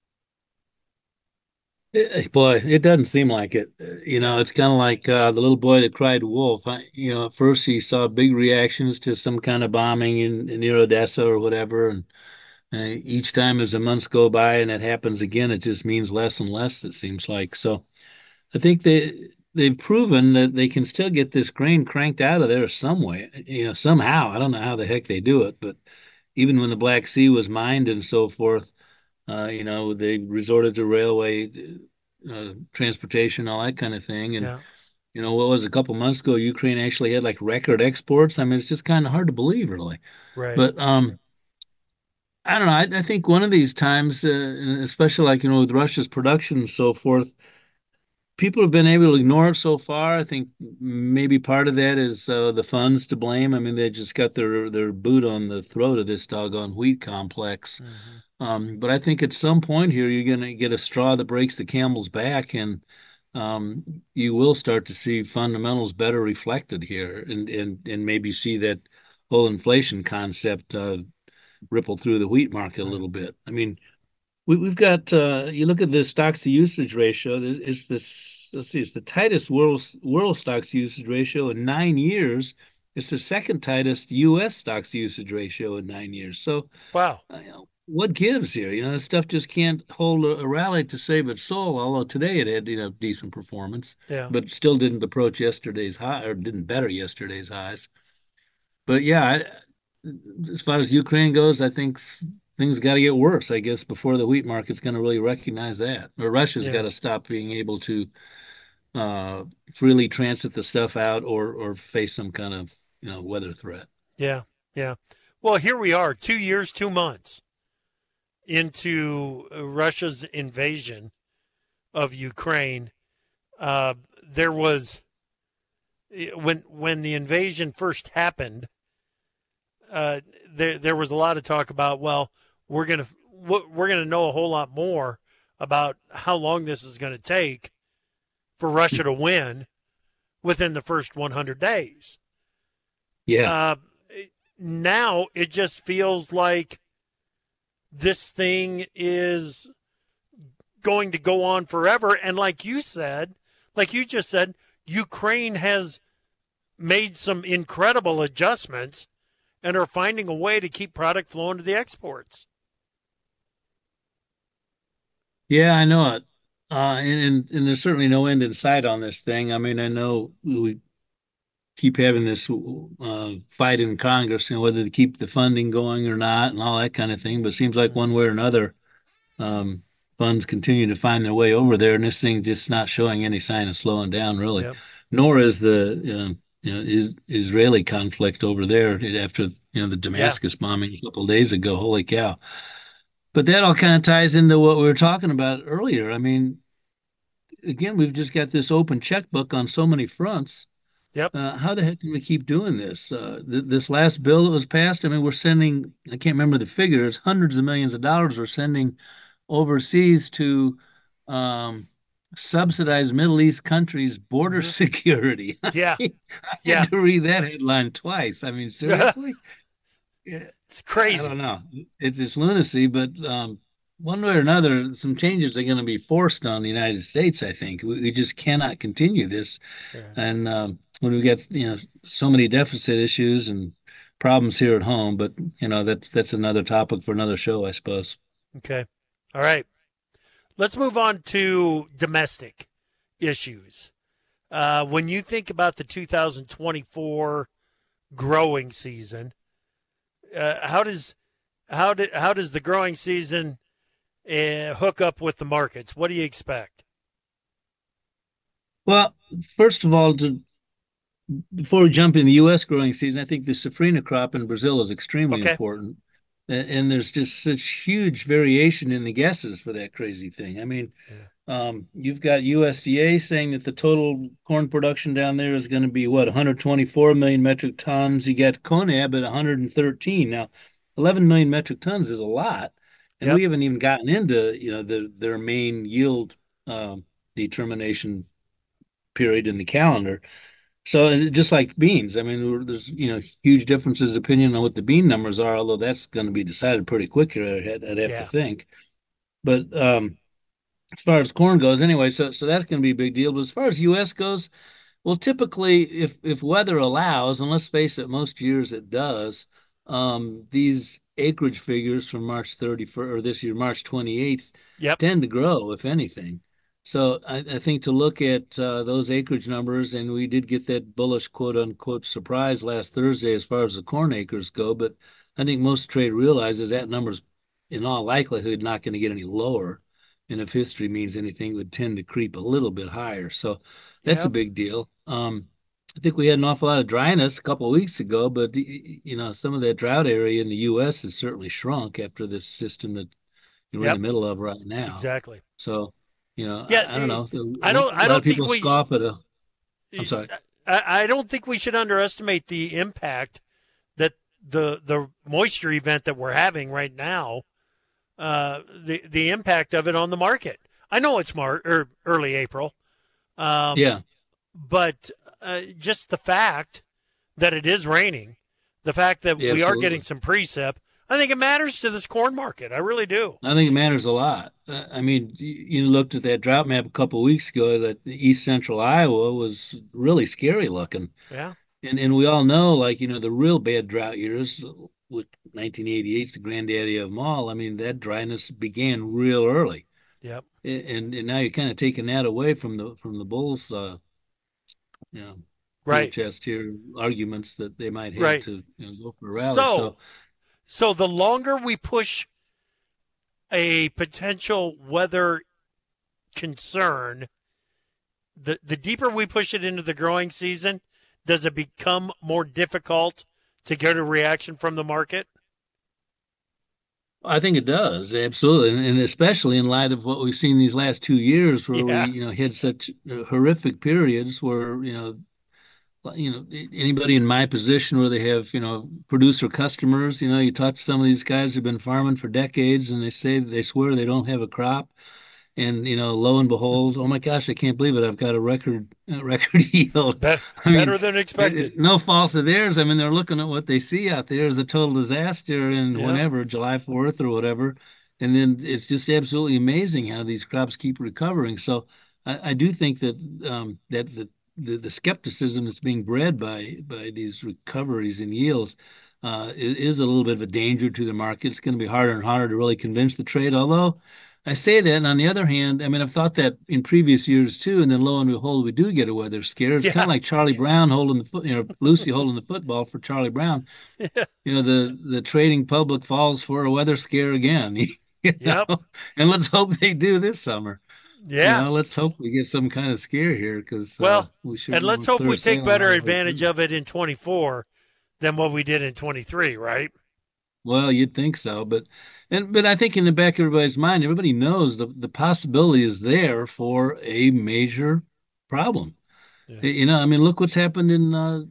[SPEAKER 6] It, boy, it doesn't seem like it. You know, it's kind of like uh, the little boy that cried wolf. I, you know, at first he saw big reactions to some kind of bombing in, in near Odessa or whatever, and uh, each time as the months go by and it happens again, it just means less and less, it seems like. So I think they, they've proven that they can still get this grain cranked out of there some way, you know, somehow. I don't know how the heck they do it, but even when the Black Sea was mined and so forth, Uh, you know, they resorted to railway uh, transportation, all that kind of thing. And,
[SPEAKER 1] Yeah.
[SPEAKER 6] you know, what was it, a couple months ago, Ukraine actually had like record exports. I mean, it's just kind of hard to believe, really.
[SPEAKER 1] Right.
[SPEAKER 6] But um, I don't know. I, I think one of these times, uh, especially like, you know, with Russia's production and so forth, people have been able to ignore it so far. I think maybe part of that is uh, the funds to blame. I mean, they just got their their boot on the throat of this doggone wheat complex.
[SPEAKER 1] Mm-hmm.
[SPEAKER 6] Um, but I think at some point here, you're going to get a straw that breaks the camel's back, and um, you will start to see fundamentals better reflected here, and and and maybe see that whole inflation concept uh, ripple through the wheat market a
[SPEAKER 1] Right.
[SPEAKER 6] little bit. I mean, we, we've got uh, you look at the stocks to usage ratio. It's this let's see, it's the tightest world world stocks to usage ratio in nine years. It's the second tightest U S stocks to usage ratio in nine years. So,
[SPEAKER 1] Wow.
[SPEAKER 6] uh, you know, what gives here? You know, this stuff just can't hold a, a rally to save its soul. Although today it had, you know, decent performance,
[SPEAKER 1] Yeah.
[SPEAKER 6] but still didn't approach yesterday's high, or didn't better yesterday's highs. But yeah, I, as far as Ukraine goes, I think things got to get worse, I guess, before the wheat market's going to really recognize that. Or Russia's
[SPEAKER 1] Yeah.
[SPEAKER 6] got to stop being able to uh, freely transit the stuff out, or or face some kind of, you know, weather threat.
[SPEAKER 1] Yeah. Yeah. Well, here we are, two years, two months into Russia's invasion of Ukraine. Uh, there was when when the invasion first happened. Uh, there there was a lot of talk about, well, we're gonna we're gonna know a whole lot more about how long this is going to take for Russia to win within the first one hundred days.
[SPEAKER 6] Yeah.
[SPEAKER 1] Uh, now it just feels like this thing is going to go on forever. And like you said, like you just said, Ukraine has made some incredible adjustments and are finding a way to keep product flowing to the exports.
[SPEAKER 6] Yeah, I know it. Uh, and, and and there's certainly no end in sight on this thing. I mean, I know we keep having this uh, fight in Congress, you know, whether to keep the funding going or not, and all that kind of thing. But it seems like one way or another, um, funds continue to find their way over there, and this thing just not showing any sign of slowing down, really.
[SPEAKER 1] Yep.
[SPEAKER 6] Nor is the uh, you know is Israeli conflict over there after, you know, the Damascus yeah. bombing a couple of days ago. Holy cow! But that all kind of ties into what we were talking about earlier. I mean, again, we've just got this open checkbook on so many fronts.
[SPEAKER 1] Yep.
[SPEAKER 6] Uh, how the heck can we keep doing this? Uh, th- this last bill that was passed, I mean, we're sending, I can't remember the figure, it's hundreds of millions of dollars we're sending overseas to um, subsidize Middle East countries' border mm-hmm. security.
[SPEAKER 1] Yeah.
[SPEAKER 6] I
[SPEAKER 1] yeah.
[SPEAKER 6] had to read that headline twice. I mean, seriously?
[SPEAKER 1] Yeah. It's crazy.
[SPEAKER 6] I don't know. It's, it's lunacy, but um, one way or another, some changes are going to be forced on the United States, I think. We, we just cannot continue this. Yeah. And um, when we get, you know, so many deficit issues and problems here at home, but, you know, that's, that's another topic for another show, I suppose.
[SPEAKER 1] Okay. All right. Let's move on to domestic issues. Uh, when you think about the two thousand twenty-four growing season, uh, how does how do, how does the growing season uh, hook up with the markets? What do you expect?
[SPEAKER 6] Well, first of all, to, before we jump in the U S growing season, I think the safrinha crop in Brazil is extremely
[SPEAKER 1] okay.
[SPEAKER 6] important. And there's just such huge variation in the guesses for that crazy thing. I mean, yeah. um, you've got U S D A saying that the total corn production down there is going to be, what, one hundred twenty-four million metric tons. You got CONAB at one hundred thirteen. Now, eleven million metric tons is a lot. And yep. we haven't even gotten into, you know, the, their main yield um, determination period in the calendar. So just like beans, I mean, there's, you know, huge differences opinion on what the bean numbers are, although that's going to be decided pretty quick here, I'd, I'd have yeah. to think. But um, as far as corn goes, anyway, so so that's going to be a big deal. But as far as U S goes, well, typically, if if weather allows, and let's face it, most years it does, um, these acreage figures from March thirty-first, or this year, March twenty-eighth,
[SPEAKER 1] yep.
[SPEAKER 6] tend to grow, if anything. So I, I think to look at uh, those acreage numbers, and we did get that bullish quote-unquote surprise last Thursday as far as the corn acres go, but I think most trade realizes that number's in all likelihood not going to get any lower. and if history means anything, would tend to creep a little bit higher. So that's
[SPEAKER 1] Yep.
[SPEAKER 6] a big deal. Um, I think we had an awful lot of dryness a couple of weeks ago, but you know, some of that drought area in the U S has certainly shrunk after this system that we're
[SPEAKER 1] Yep.
[SPEAKER 6] in the middle of right now.
[SPEAKER 1] Exactly.
[SPEAKER 6] So, you know,
[SPEAKER 1] Yeah,
[SPEAKER 6] I, I don't know.
[SPEAKER 1] I don't-
[SPEAKER 6] A
[SPEAKER 1] I
[SPEAKER 6] lot
[SPEAKER 1] don't
[SPEAKER 6] of people
[SPEAKER 1] think we
[SPEAKER 6] scoff at a. I'm sorry.
[SPEAKER 1] I, I don't think we should underestimate the impact that the the moisture event that we're having right now, uh, the the impact of it on the market. I know it's March or early April, um,
[SPEAKER 6] Yeah.
[SPEAKER 1] but uh, just the fact that it is raining, the fact that
[SPEAKER 6] Yeah,
[SPEAKER 1] we are
[SPEAKER 6] absolutely.
[SPEAKER 1] getting some precip, I think it matters to this corn market. I really do.
[SPEAKER 6] I think it matters a lot. Uh, I mean, you, you looked at that drought map a couple of weeks ago. That east central Iowa was really scary looking,
[SPEAKER 1] Yeah.
[SPEAKER 6] and and we all know, like you know, the real bad drought years, with nineteen eighty-eight is the granddaddy of them all. I mean, that dryness began real early,
[SPEAKER 1] Yep.
[SPEAKER 6] and and now you're kind of taking that away from the from the Bulls, uh, you know,
[SPEAKER 1] Right.
[SPEAKER 6] chest here arguments that they might have
[SPEAKER 1] Right.
[SPEAKER 6] to you know, go for a rally.
[SPEAKER 1] So,
[SPEAKER 6] so
[SPEAKER 1] so the longer we push a potential weather concern, the the deeper we push it into the growing season, does it become more difficult to get a reaction from the market?
[SPEAKER 6] I think it does, absolutely, and, and especially in light of what we've seen these last two years, where
[SPEAKER 1] Yeah.
[SPEAKER 6] we, you know, had such uh, horrific periods where, you know, you know, anybody in my position where they have, you know, producer customers, you know, you talk to some of these guys who've been farming for decades, and they say they swear they don't have a crop, and you know, lo and behold, oh my gosh, I can't believe it, I've got a record uh, record yield.
[SPEAKER 1] Be-
[SPEAKER 6] I mean,
[SPEAKER 1] better than expected.
[SPEAKER 6] it- no fault of theirs. I mean, they're looking at what they see out there as a total disaster in
[SPEAKER 1] Yeah.
[SPEAKER 6] whenever, July fourth or whatever. And then it's just absolutely amazing how these crops keep recovering. So I, I do think that um, that the, the the skepticism that's being bred by by these recoveries in yields uh, is, is a little bit of a danger to the market. It's going to be harder and harder to really convince the trade. Although I say that, and on the other hand, I mean, I've thought that in previous years too, and then lo and behold, we do get a weather scare. It's
[SPEAKER 1] Yeah.
[SPEAKER 6] kind of like Charlie Brown holding the foot, you know, Lucy holding the football for Charlie Brown. You know, the the trading public falls for a weather scare again. You know?
[SPEAKER 1] Yep.
[SPEAKER 6] And let's hope they do this summer.
[SPEAKER 1] Yeah.
[SPEAKER 6] You know, let's hope we get some kind of scare here because
[SPEAKER 1] Well,
[SPEAKER 6] uh, we should.
[SPEAKER 1] and let's hope we take better advantage of it in twenty-four than what we did in twenty-three, right?
[SPEAKER 6] Well, you'd think so, but and but I think in the back of everybody's mind, everybody knows the the possibility is there for a major problem.
[SPEAKER 1] Yeah.
[SPEAKER 6] You know, I mean, look what's happened in uh,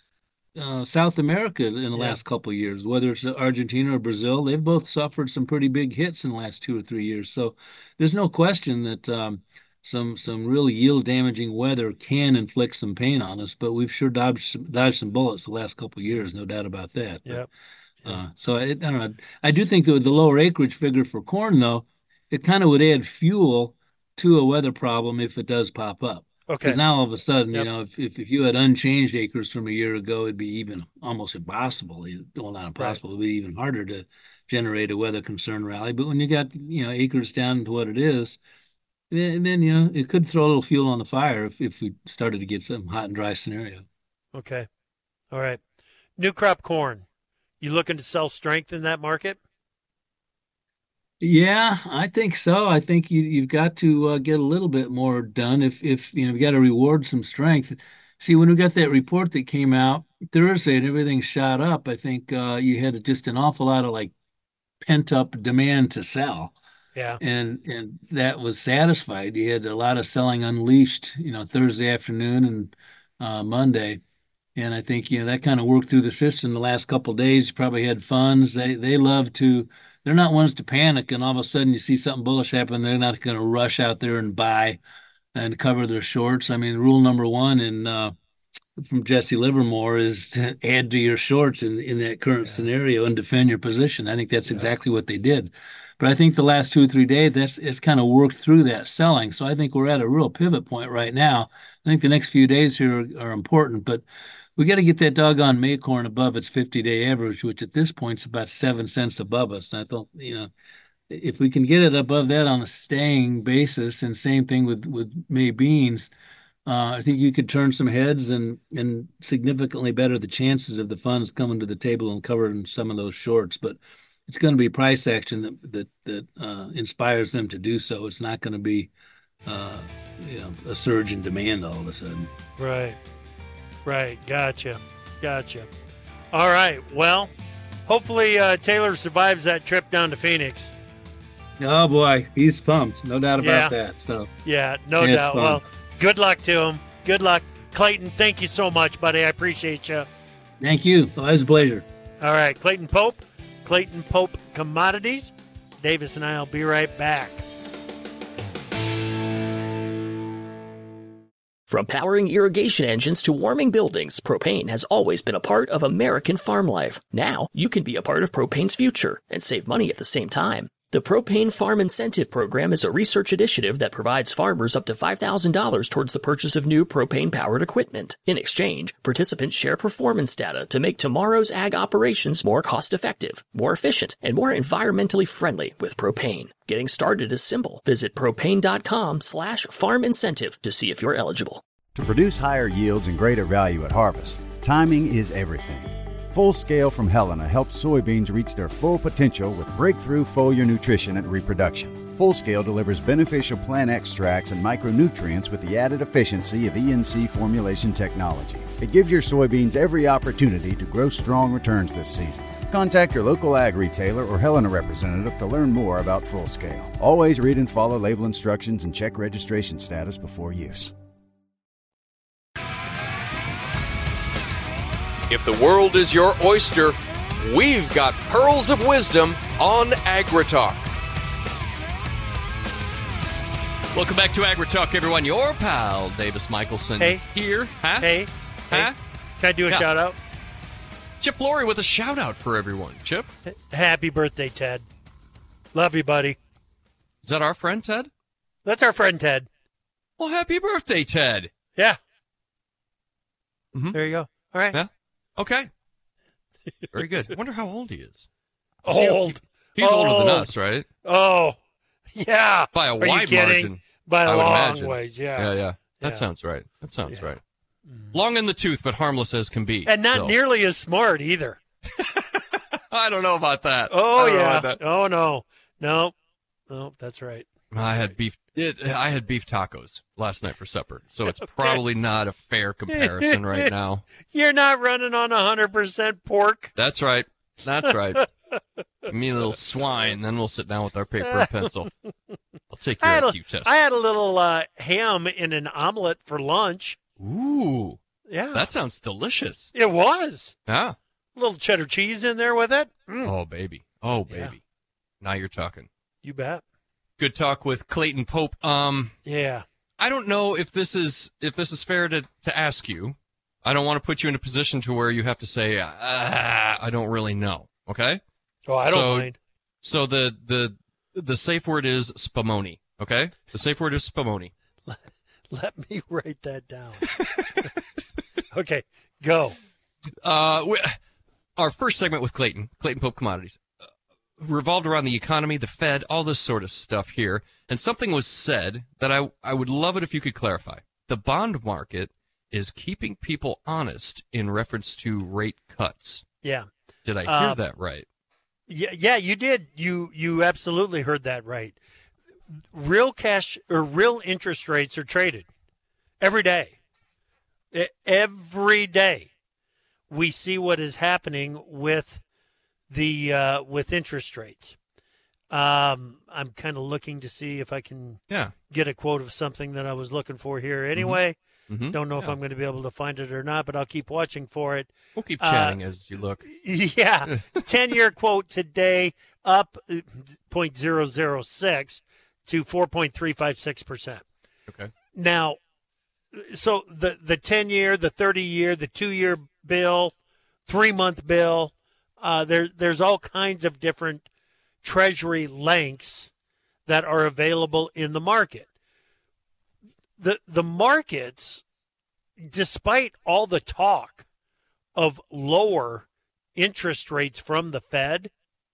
[SPEAKER 6] uh, South America in the
[SPEAKER 1] Yeah.
[SPEAKER 6] last couple of years, whether it's Argentina or Brazil, they've both suffered some pretty big hits in the last two or three years. So there's no question that um, some some really yield damaging weather can inflict some pain on us, but we've sure dodged some, dodged some bullets the last couple of years, no doubt about that. But,
[SPEAKER 1] Yep.
[SPEAKER 6] uh, so I, I don't know. I do think that the lower acreage figure for corn, though, it kind of would add fuel to a weather problem if it does pop up.
[SPEAKER 1] Okay.
[SPEAKER 6] Because now all of a sudden,
[SPEAKER 1] Yep.
[SPEAKER 6] you know, if, if if you had unchanged acres from a year ago, it'd be even almost impossible. Well, not impossible. It'd be even harder to generate a weather concern rally. But when you got, you know, acres down to what it is, then, then you know, it could throw a little fuel on the fire if, if we started to get some hot and dry scenario.
[SPEAKER 1] Okay. All right. New crop corn. You looking to sell strength in that market?
[SPEAKER 6] Yeah, I think so. I think you you've got to uh, get a little bit more done if if you know you got to reward some strength. See, when we got that report that came out Thursday and everything shot up, I think uh, you had just an awful lot of like pent up demand to sell,
[SPEAKER 1] Yeah.
[SPEAKER 6] and and that was satisfied. You had a lot of selling unleashed, you know, Thursday afternoon and uh, Monday. And I think, you know, that kind of worked through the system the last couple of days. You probably had funds. They they love to, they're not ones to panic. And all of a sudden you see something bullish happen. They're not going to rush out there and buy and cover their shorts. I mean, rule number one in uh, from Jesse Livermore is to add to your shorts in, in that current
[SPEAKER 1] Yeah.
[SPEAKER 6] scenario and defend your position. I think that's
[SPEAKER 1] Yeah.
[SPEAKER 6] exactly what they did. But I think the last two or three days, that's it's kind of worked through that selling. So I think we're at a real pivot point right now. I think the next few days here are, are important, but we got to get that doggone May corn above its fifty-day average, which at this point is about seven cents above us. And I thought, you know, if we can get it above that on a staying basis, and same thing with with May beans, uh, I think you could turn some heads and and significantly better the chances of the funds coming to the table and covering some of those shorts. But it's going to be price action that that, that uh, inspires them to do so. It's not going to be uh, you know, a surge in demand all of a sudden.
[SPEAKER 1] Right. Right. Gotcha. Gotcha. All right. Well, hopefully uh, Taylor survives that trip down to Phoenix.
[SPEAKER 6] Oh boy, he's pumped, no doubt about
[SPEAKER 1] Yeah.
[SPEAKER 6] that. So
[SPEAKER 1] Yeah, no
[SPEAKER 6] Yeah, it's
[SPEAKER 1] doubt.
[SPEAKER 6] fun.
[SPEAKER 1] Well, good luck to him. Good luck. Clayton, thank you so much, buddy. I appreciate you.
[SPEAKER 6] thank you. Well, it's a pleasure.
[SPEAKER 1] All right, Clayton Pope, Clayton Pope Commodities. Davis and I will be right back.
[SPEAKER 4] From powering irrigation engines to warming buildings, propane has always been a part of American farm life. Now, you can be a part of propane's future and save money at the same time. The Propane Farm Incentive Program is a research initiative that provides farmers up to five thousand dollars towards the purchase of new propane-powered equipment. In exchange, participants share performance data to make tomorrow's ag operations more cost-effective, more efficient, and more environmentally friendly with propane. Getting started is simple. Visit propane.com slash farm incentive to see if you're eligible.
[SPEAKER 5] To produce higher yields and greater value at harvest, timing is everything. Full Scale from Helena helps soybeans reach their full potential with breakthrough foliar nutrition and reproduction. Full Scale delivers beneficial plant extracts and micronutrients with the added efficiency of E N C formulation technology. It gives your soybeans every opportunity to grow strong returns this season. Contact your local ag retailer or Helena representative to learn more about Full Scale. Always read and follow label instructions and check registration status before use.
[SPEAKER 7] If the world is your oyster, we've got pearls of wisdom on AgriTalk.
[SPEAKER 2] Welcome back to AgriTalk, everyone. Your pal, Davis Michelson,
[SPEAKER 1] Hey.
[SPEAKER 2] here. Huh?
[SPEAKER 1] Hey,
[SPEAKER 2] Huh?
[SPEAKER 1] hey, can I do a
[SPEAKER 2] Yeah.
[SPEAKER 1] shout out?
[SPEAKER 2] Chip Flory with a shout out for everyone. Chip,
[SPEAKER 1] Happy birthday, Ted. Love you, buddy.
[SPEAKER 2] is that our friend Ted?
[SPEAKER 1] That's our friend Ted.
[SPEAKER 2] Well, happy birthday, Ted.
[SPEAKER 1] Yeah.
[SPEAKER 2] Mhm.
[SPEAKER 1] There you go. All right.
[SPEAKER 2] Yeah. Okay. Very good. I wonder how old he is. Is he-
[SPEAKER 1] Old.
[SPEAKER 2] He's older than
[SPEAKER 1] Old.
[SPEAKER 2] us, right?
[SPEAKER 1] Oh, yeah.
[SPEAKER 2] By a
[SPEAKER 1] Are you
[SPEAKER 2] wide
[SPEAKER 1] kidding?
[SPEAKER 2] margin.
[SPEAKER 1] By
[SPEAKER 2] I
[SPEAKER 1] a
[SPEAKER 2] would
[SPEAKER 1] long
[SPEAKER 2] imagine.
[SPEAKER 1] ways, yeah.
[SPEAKER 2] Yeah, yeah. That
[SPEAKER 1] Yeah.
[SPEAKER 2] sounds right. That sounds
[SPEAKER 1] Yeah.
[SPEAKER 2] right. Long in the tooth, but harmless as can be.
[SPEAKER 1] And not
[SPEAKER 2] Still.
[SPEAKER 1] nearly as smart either.
[SPEAKER 2] I don't know about that.
[SPEAKER 1] Oh,
[SPEAKER 2] I don't know
[SPEAKER 1] yeah.
[SPEAKER 2] about that.
[SPEAKER 1] Oh, no. No. No, that's right.
[SPEAKER 2] I had beef. It, I had beef tacos last night for supper, so it's probably not a fair comparison right now.
[SPEAKER 1] You're not running on one hundred percent pork.
[SPEAKER 2] That's right. That's right. Give me a little swine, then we'll sit down with our paper and pencil. I'll take
[SPEAKER 1] I
[SPEAKER 2] care
[SPEAKER 1] had,
[SPEAKER 2] of
[SPEAKER 1] a,
[SPEAKER 2] a few tests.
[SPEAKER 1] I had a little uh, ham in an omelet for lunch.
[SPEAKER 2] Ooh,
[SPEAKER 1] Yeah.
[SPEAKER 2] that sounds delicious.
[SPEAKER 1] It was.
[SPEAKER 2] Yeah.
[SPEAKER 1] A little cheddar cheese in there with it. Mm,
[SPEAKER 2] Oh, baby. Oh, baby.
[SPEAKER 1] Yeah.
[SPEAKER 2] Now you're talking.
[SPEAKER 1] you bet.
[SPEAKER 2] Good talk with Clayton Pope. Um,
[SPEAKER 1] Yeah.
[SPEAKER 2] I don't know if this is if this is fair to, to ask you. I don't want to put you in a position to where you have to say, ah, I don't really know. Okay?
[SPEAKER 1] Oh, I don't
[SPEAKER 2] So-
[SPEAKER 1] mind.
[SPEAKER 2] So the the the safe word is spumoni. Okay? The safe word is spumoni.
[SPEAKER 1] Let me write that down. Okay, go.
[SPEAKER 2] Uh, we, our first segment with Clayton, Clayton Pope Commodities, uh, revolved around the economy, the Fed, all this sort of stuff here. And something was said that I, I would love it if you could clarify. The bond market is keeping people honest in reference to rate cuts.
[SPEAKER 1] Yeah.
[SPEAKER 2] Did I hear
[SPEAKER 1] Uh,
[SPEAKER 2] that right?
[SPEAKER 1] Yeah, yeah, you did. You you absolutely heard that right. Real cash or real interest rates are traded every day. E- Every day, we see what is happening with the uh, with interest rates. Um, I'm kind of looking to see if I can
[SPEAKER 2] Yeah.
[SPEAKER 1] get a quote of something that I was looking for here. Anyway,
[SPEAKER 2] Mm-hmm.
[SPEAKER 1] don't know if
[SPEAKER 2] Yeah.
[SPEAKER 1] I'm going to be able to find it or not, but I'll keep watching for it.
[SPEAKER 2] We'll keep
[SPEAKER 1] uh,
[SPEAKER 2] chatting as you look.
[SPEAKER 1] Yeah, ten-year quote today up zero point zero zero six to four point three five six percent.
[SPEAKER 2] Okay.
[SPEAKER 1] Now, so the the ten-year, the thirty-year, the two-year bill, three-month bill, uh, there there's all kinds of different Treasury lengths that are available in the market. The the markets, despite all the talk of lower interest rates from the Fed,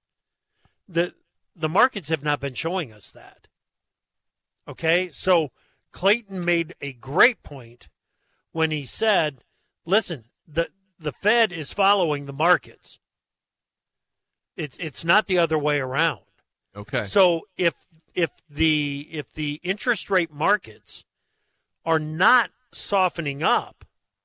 [SPEAKER 1] the the markets have not been showing us that. Okay? So Clayton made a great point when he said, listen, the the Fed is following the markets. It's it's not the other way around.
[SPEAKER 2] Okay.
[SPEAKER 1] So if if the if the interest rate markets are not softening up,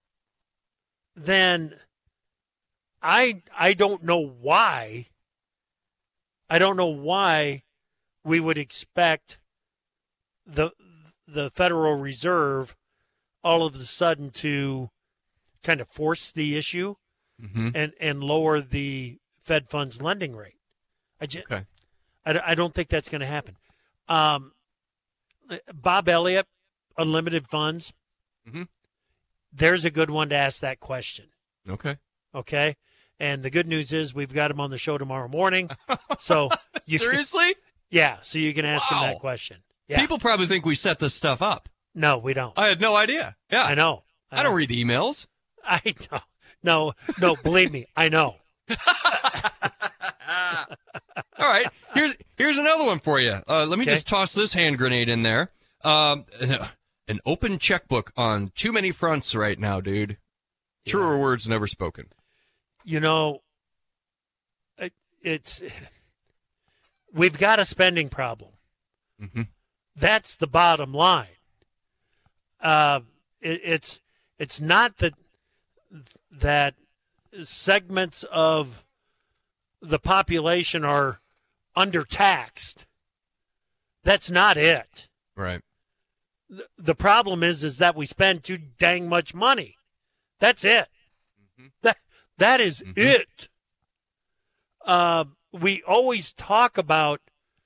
[SPEAKER 1] then I I don't know why I don't know why we would expect the the Federal Reserve all of a sudden to kind of force the issue
[SPEAKER 2] mm-hmm.
[SPEAKER 1] and, and lower the Fed funds lending rate. I, just,
[SPEAKER 2] okay.
[SPEAKER 1] I, I don't think that's going to happen. Um, Bob Elliott, unlimited funds.
[SPEAKER 2] Mm-hmm.
[SPEAKER 1] There's a good one to ask that question.
[SPEAKER 2] Okay.
[SPEAKER 1] Okay. And the good news is we've got him on the show tomorrow morning. So you
[SPEAKER 2] seriously?
[SPEAKER 1] Can, yeah. So you can ask
[SPEAKER 2] wow.
[SPEAKER 1] him that question. Yeah.
[SPEAKER 2] People probably think we set this stuff up.
[SPEAKER 1] No, we don't.
[SPEAKER 2] I had no idea. Yeah.
[SPEAKER 1] I know.
[SPEAKER 2] I, I don't read the emails.
[SPEAKER 1] I know. No, no, believe me, I know.
[SPEAKER 2] All right. Here's here's another one for you. Uh, let me
[SPEAKER 1] okay.
[SPEAKER 2] just toss this hand grenade in there. Um, an open checkbook on too many fronts right now, dude. Truer yeah. words never spoken.
[SPEAKER 1] You know, it, it's we've got a spending problem.
[SPEAKER 2] Mm-hmm.
[SPEAKER 1] That's the bottom line. Uh, it, it's it's not that that segments of the population are undertaxed. That's not it.
[SPEAKER 2] Right.
[SPEAKER 1] The, the problem is is that we spend too dang much money. That's it. Mm-hmm. That that is mm-hmm. it. Uh, we always talk about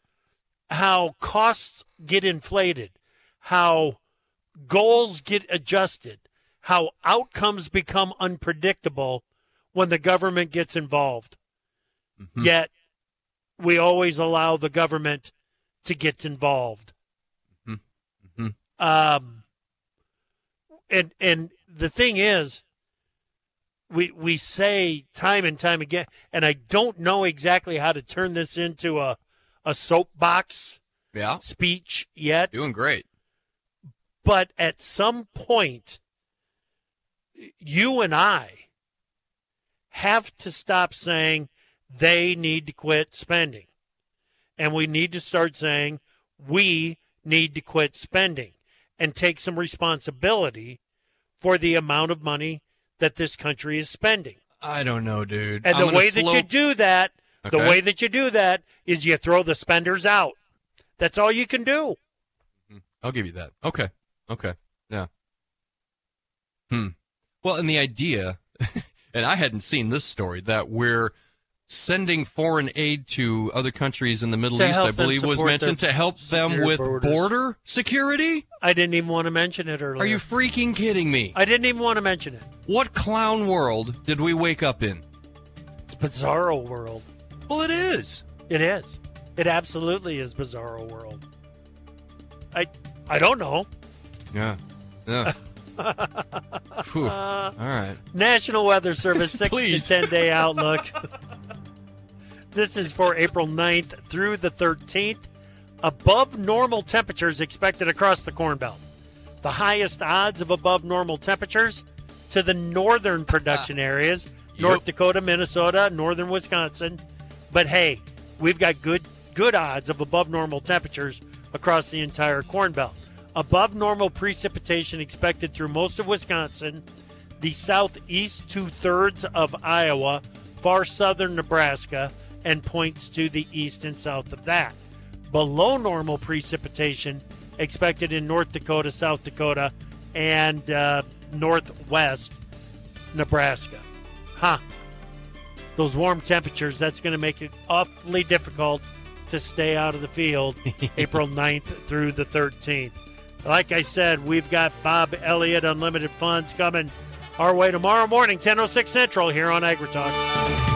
[SPEAKER 1] how costs get inflated, how goals get adjusted, how outcomes become unpredictable when the government gets involved. Mm-hmm. Yet we always allow the government to get involved.
[SPEAKER 2] Mm-hmm. Mm-hmm.
[SPEAKER 1] Um, and and the thing is, we we say time and time again, and I don't know exactly how to turn this into a a soapbox
[SPEAKER 2] yeah.
[SPEAKER 1] speech yet.
[SPEAKER 2] Doing great.
[SPEAKER 1] But at some point, you and I have to stop saying they need to quit spending. And we need to start saying we need to quit spending and take some responsibility for the amount of money that this country is spending.
[SPEAKER 2] I don't know, dude.
[SPEAKER 1] And
[SPEAKER 2] I'm
[SPEAKER 1] the way
[SPEAKER 2] slow...
[SPEAKER 1] that you do that,
[SPEAKER 2] okay.
[SPEAKER 1] the way that you do that is you throw the spenders out. That's all you can do.
[SPEAKER 2] I'll give you that. Okay. Okay. Yeah. Hmm. Well, and the idea, and I hadn't seen this story, that we're sending foreign aid to other countries in the Middle
[SPEAKER 1] to
[SPEAKER 2] East, I believe was mentioned, to help them with
[SPEAKER 1] borders.
[SPEAKER 2] border security?
[SPEAKER 1] I didn't even want to mention it earlier.
[SPEAKER 2] Are you freaking kidding me?
[SPEAKER 1] I didn't even want to mention it.
[SPEAKER 2] What clown world did we wake up in?
[SPEAKER 1] It's Bizarro world.
[SPEAKER 2] Well, it is.
[SPEAKER 1] It is. It absolutely is Bizarro world. I I don't know.
[SPEAKER 2] Yeah. Yeah. Whew. All right.
[SPEAKER 1] National Weather Service six to ten day outlook. This is for April ninth through the thirteenth. Above normal temperatures expected across the Corn Belt. The highest odds of above normal temperatures to the northern production areas, yep. North Dakota, Minnesota, northern Wisconsin. But hey, we've got good good odds of above normal temperatures across the entire Corn Belt. Above normal precipitation expected through most of Wisconsin, the southeast two-thirds of Iowa, far southern Nebraska, and points to the east and south of that. Below normal precipitation expected in North Dakota, South Dakota, and uh, northwest Nebraska. Huh. Those warm temperatures, that's going to make it awfully difficult to stay out of the field April ninth through the thirteenth. Like I said, we've got Bob Elliott Unlimited Funds coming our way tomorrow morning, ten oh six Central, here on AgriTalk.